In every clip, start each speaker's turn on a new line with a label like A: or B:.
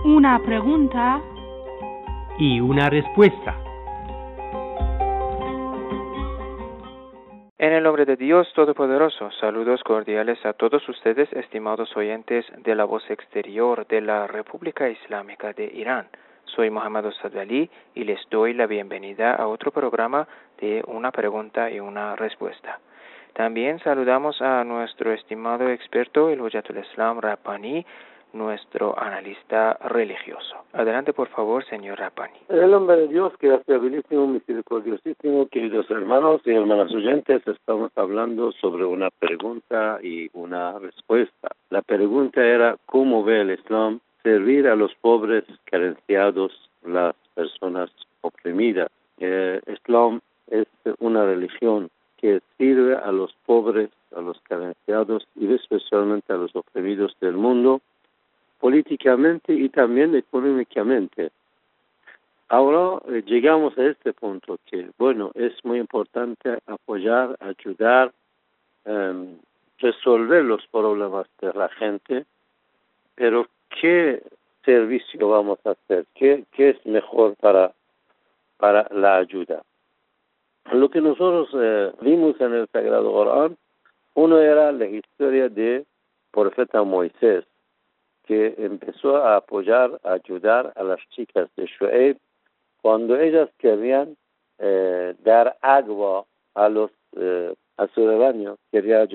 A: Una pregunta
B: y una respuesta.
C: En el nombre de Dios Todopoderoso, saludos cordiales a todos ustedes, estimados oyentes de la voz exterior de la República Islámica de Irán. Soy Mohammad Ostad Ali y les doy la bienvenida a otro programa de una pregunta y una respuesta. También saludamos a nuestro estimado experto, el Hujatul Islam Rabbani, nuestro analista religioso. Adelante, por favor, señor Rabbani.
D: En el nombre de Dios, que es habilísimo, misericordiosísimo, queridos hermanos y hermanas oyentes, estamos hablando sobre una pregunta y una respuesta. La pregunta era, ¿cómo ve el Islam servir a los pobres, carenciados, las personas oprimidas? Islam es una religión que sirve a los pobres, a los carenciados y especialmente a los oprimidos del mundo, políticamente y también económicamente. Ahora llegamos a este punto que, es muy importante apoyar, ayudar, resolver los problemas de la gente, pero ¿qué servicio vamos a hacer? ¿Qué es mejor para la ayuda? Lo que nosotros vimos en el Sagrado Corán, uno era la historia de profeta Moisés, que empezó a apoyar, a ayudar a las chicas de Shu'aib cuando ellas querían dar agua a su rebaño, querían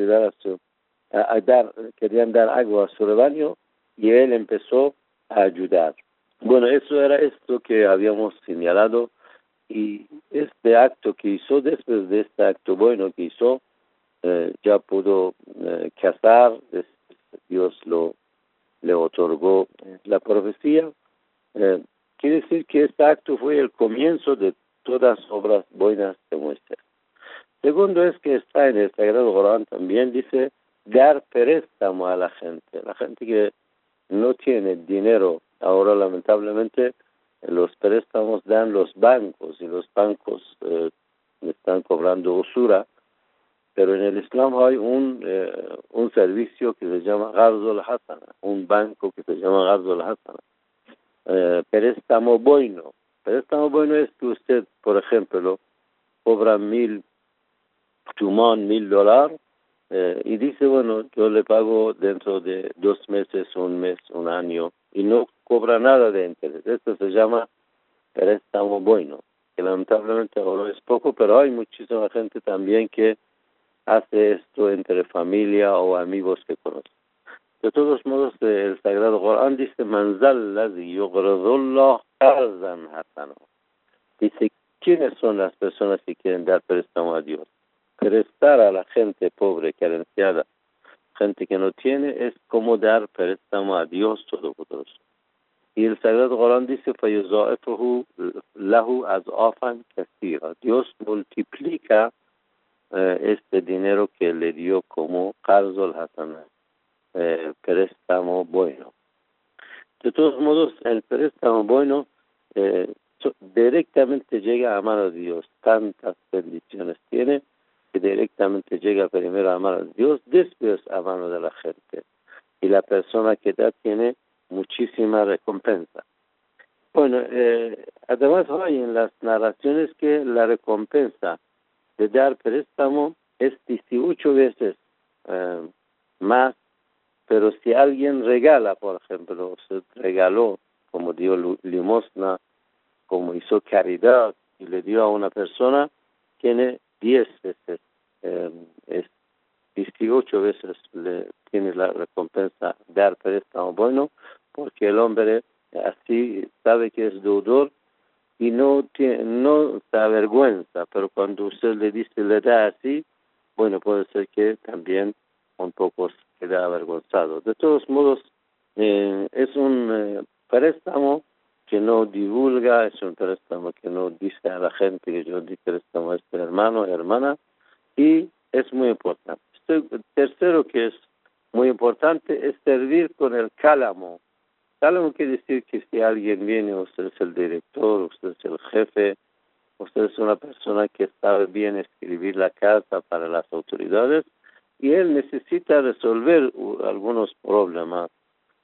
D: dar agua a su rebaño y él empezó a ayudar. Eso era esto que habíamos señalado y este acto que hizo, después de este acto bueno que hizo, ya pudo casar, Dios le otorgó la profecía. Quiere decir que este acto fue el comienzo de todas las obras buenas de Moisés. Segundo es que está en el Sagrado Corán también, dice, dar préstamo a la gente que no tiene dinero. Ahora lamentablemente los préstamos dan los bancos y los bancos están cobrando usura. Pero en el Islam hay un servicio que se llama Gharzul Hasana, un banco que se llama Gharzul Hasana. Préstamo bueno. Préstamo bueno es que usted, por ejemplo, cobra $1,000 y dice, yo le pago dentro de 2 meses, 1 mes, 1 año y no cobra nada de interés. Esto se llama préstamo bueno, que lamentablemente ahora es poco, pero hay muchísima gente también que hace esto entre familia o amigos que conocen. De todos modos, el Sagrado Corán dice, Man zal ladhi yuqridullah qarzan hasana. Dice, ¿quiénes son las personas que quieren dar préstamo a Dios? Prestar a la gente pobre, carenciada, gente que no tiene, es como dar préstamo a Dios Todopoderoso. Y el Sagrado Corán dice, فَيُضَاعِفُهُ لَهُ أَضْعَافًا كَثِيرًا. Dios multiplica este dinero que le dio como Gharzul Hasana, préstamo bueno. De todos modos, el préstamo bueno directamente llega a mano de Dios. Tantas bendiciones tiene que directamente llega primero a mano de Dios, después a mano de la gente. Y la persona que da tiene muchísima recompensa. Además hay en las narraciones que la recompensa de dar préstamo es 18 veces más, pero si alguien regala, por ejemplo, se regaló, como dio limosna, como hizo caridad y le dio a una persona, tiene 10 veces, es 18 veces tiene la recompensa dar préstamo bueno, porque el hombre así sabe que es deudor y no se avergüenza, pero cuando usted le da así, puede ser que también un poco se queda avergonzado. De todos modos, es un préstamo que no divulga, es un préstamo que no dice a la gente que yo di préstamo a este hermano, hermana, y es muy importante. Tercero que es muy importante es servir con el cálamo. Cálamo quiere decir que si alguien viene, usted es el director, usted es el jefe, usted es una persona que sabe bien escribir la carta para las autoridades y él necesita resolver algunos problemas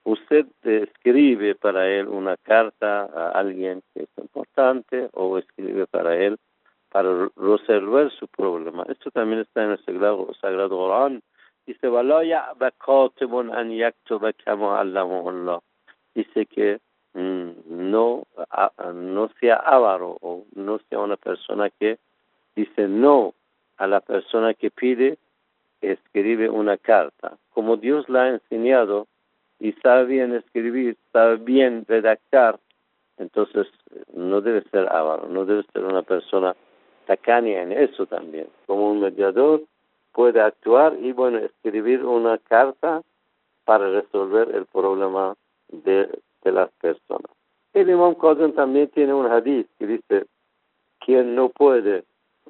D: usted escribe para él una carta a alguien que es importante o escribe para él para resolver su problema. Esto también está en el Sagrado Corán. Dice, وَلَا يَأْبَ كَاتِبٌ أَنْ يَكْتُبَ كَمَا عَلَّمَهُ اللَّهُ. Dice que no sea avaro o no sea una persona que dice no a la persona que pide que escribe una carta. Como Dios la ha enseñado y sabe bien escribir, sabe bien redactar, entonces no debe ser avaro, no debe ser una persona tacaña en eso también. Como un mediador puede actuar y escribir una carta para resolver el problema de las personas. El Imam Qasim también tiene un hadith que dice, quien no puede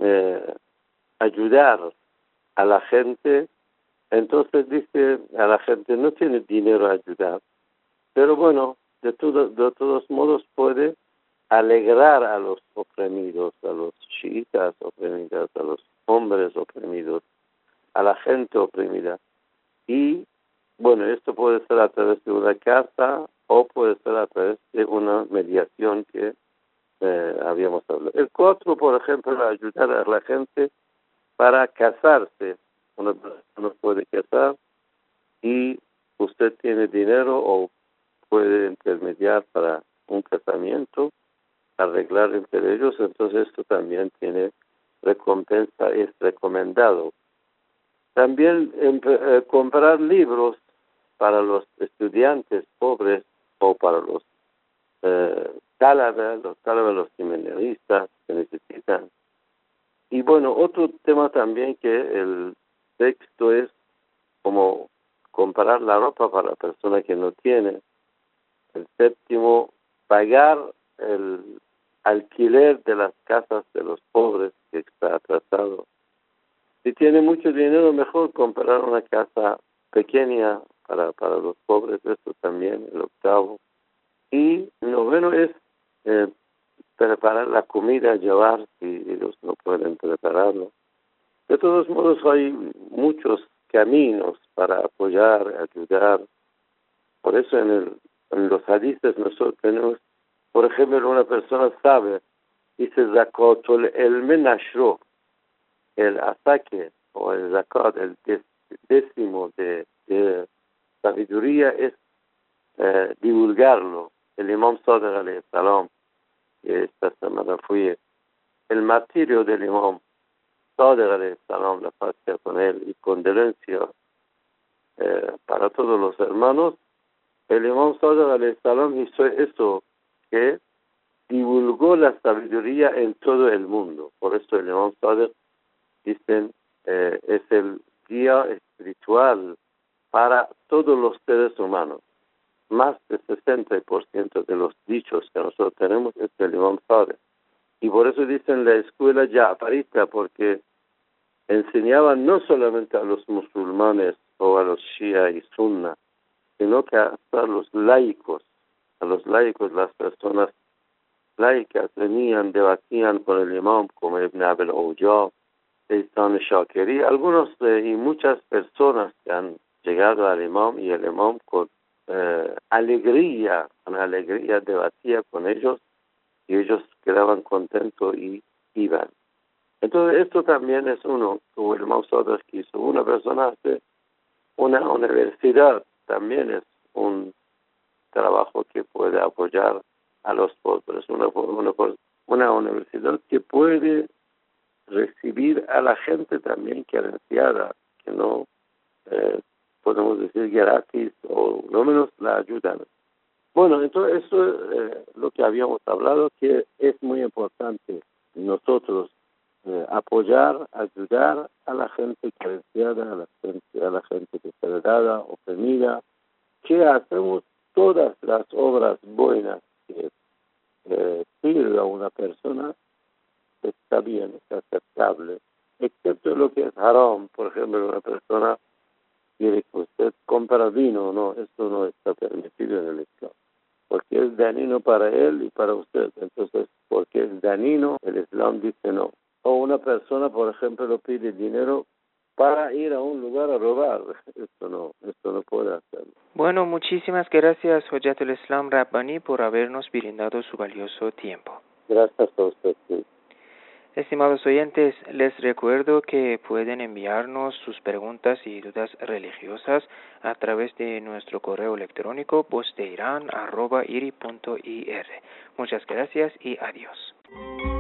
D: ayudar a la gente, entonces dice a la gente no tiene dinero a ayudar, pero de todos modos puede alegrar a los oprimidos, a los chiitas oprimidas, a los hombres oprimidos, a la gente oprimida. Y esto puede ser a través de una carta o puede ser a través de una mediación que habíamos hablado. El 4, por ejemplo, ayudar a la gente para casarse. Una persona puede casar y usted tiene dinero o puede intermediar para un casamiento, arreglar entre ellos, entonces esto también tiene recompensa, es recomendado. También comprar libros para los estudiantes pobres o para los los seminaristas que necesitan. Y otro tema también que el texto es como comprar la ropa para la persona que no tiene. El 7, pagar el alquiler de las casas de los pobres que está atrasado. Si tiene mucho dinero, mejor comprar una casa pequeña para los pobres, esto también, el 8. Y el 9 es preparar la comida, llevar si ellos no pueden prepararlo. De todos modos, hay muchos caminos para apoyar, ayudar. Por eso en los hadices nosotros tenemos, por ejemplo, una persona sabe, dice Zakatul Ilmi Nashru, el ataque o el zakat, el 10º de sabiduría es divulgarlo. El Imam Sadiq alayhi salam, que esta semana fue el martirio del Imam Sadiq alayhi salam, la paz sea con él y condolencia para todos los hermanos. El Imam Sadiq alayhi salam hizo eso, que divulgó la sabiduría en todo el mundo. Por eso el Imam Sadiq, dicen, es el guía espiritual para todos los seres humanos. Más del 60% de los dichos que nosotros tenemos es del Imam Sadiq. Y por eso dicen la escuela Ja'farita, porque enseñaban no solamente a los musulmanes o a los shia y sunna, sino que hasta a los laicos, las personas laicas venían, debatían con el imam, como Ibn Abil Awjab, Istan Shakiri, algunos y muchas personas que han llegado al imam, y el imam con alegría debatía con ellos, y ellos quedaban contentos y iban. Entonces esto también es como el Imam Sadiq quiso. Una persona hace una universidad, también es un trabajo que puede apoyar a los pobres, una universidad que puede recibir a la gente también carenciada, que no podemos decir gratis, o no menos la ayudan. Entonces eso es lo que habíamos hablado, que es muy importante nosotros apoyar, ayudar a la gente carenciada, a la gente desheredada, oprimida, que hacemos todas las obras buenas que sirve a una persona, está bien, es aceptable, excepto lo que es haram. Por ejemplo, una persona quiere que usted compra vino, no, esto no está permitido en el Islam, porque es dañino para él y para usted. Entonces, porque es dañino, el Islam dice no. O una persona, por ejemplo, pide dinero para ir a un lugar a robar. Esto no puede hacerlo.
C: Bueno, muchísimas gracias, Hujjatul Islam Rabbani, por habernos brindado su valioso tiempo.
D: Gracias a usted. Sí.
C: Estimados oyentes, les recuerdo que pueden enviarnos sus preguntas y dudas religiosas a través de nuestro correo electrónico vozdeiran@iri.ir. Muchas gracias y adiós.